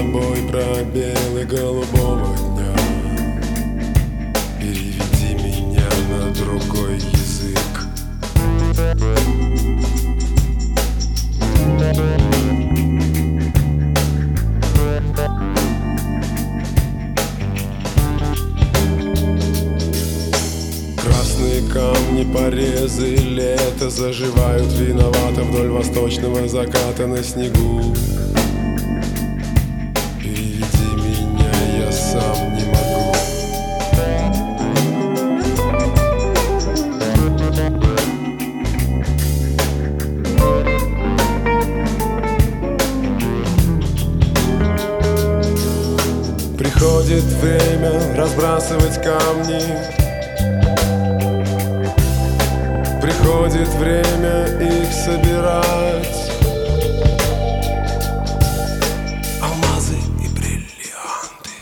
тобой пробелы голубого дня. Переведи меня на другой язык. Красные камни, порезы, лето заживают виновато вдоль восточного заката на снегу. Переведи меня, я сам не могу. Приходит время разбрасывать камни. Приходит время их собирать. Алмазы и бриллианты.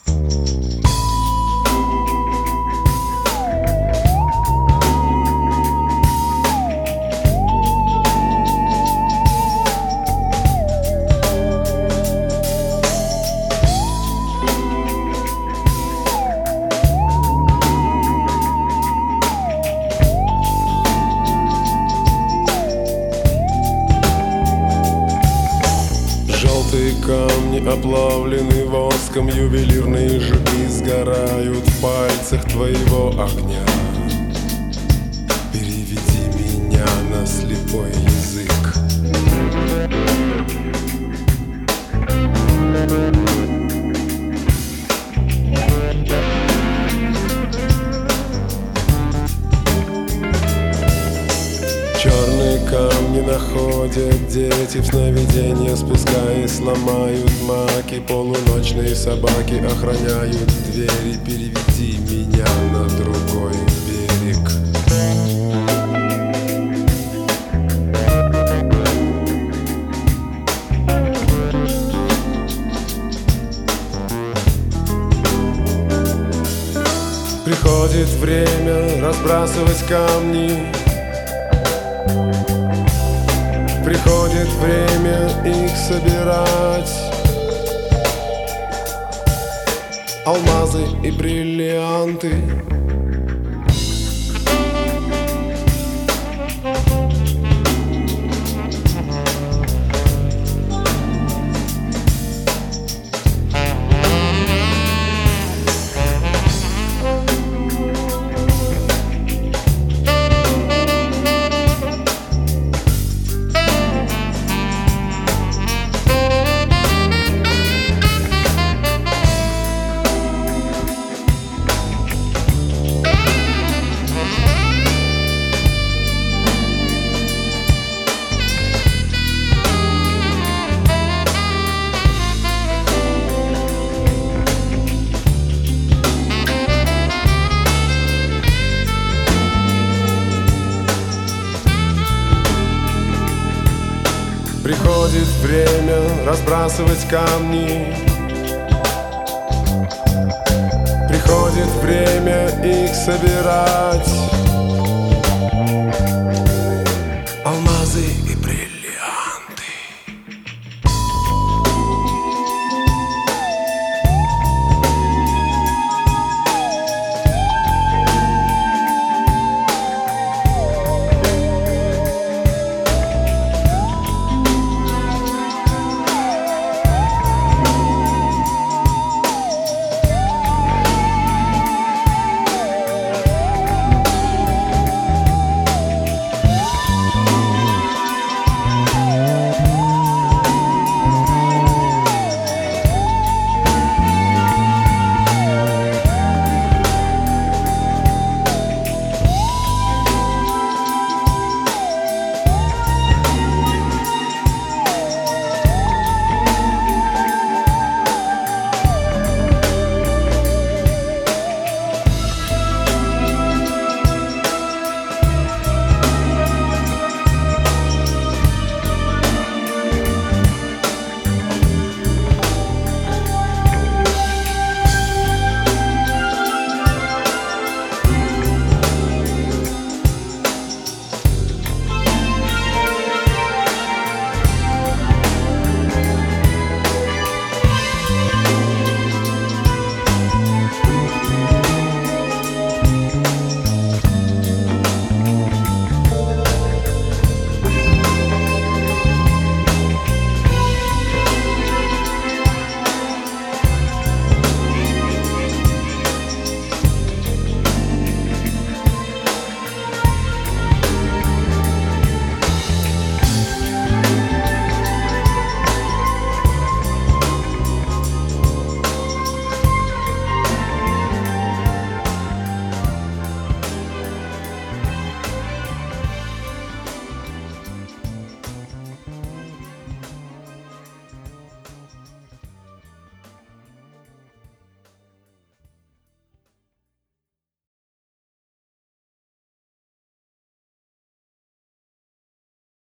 Желтые камни оплавлены воском, ювелирные жуки сгорают в пальцах твоего огня. Переведи меня на слепой язык. Черные камни находят дети в сновидения, спускаясь, ломают маки. Полуночные собаки охраняют двери. Переведи меня на другой берег. Приходит время разбрасывать камни. Приходит время их собирать. Алмазы и бриллианты. Приходит время разбрасывать камни. Приходит время их собирать.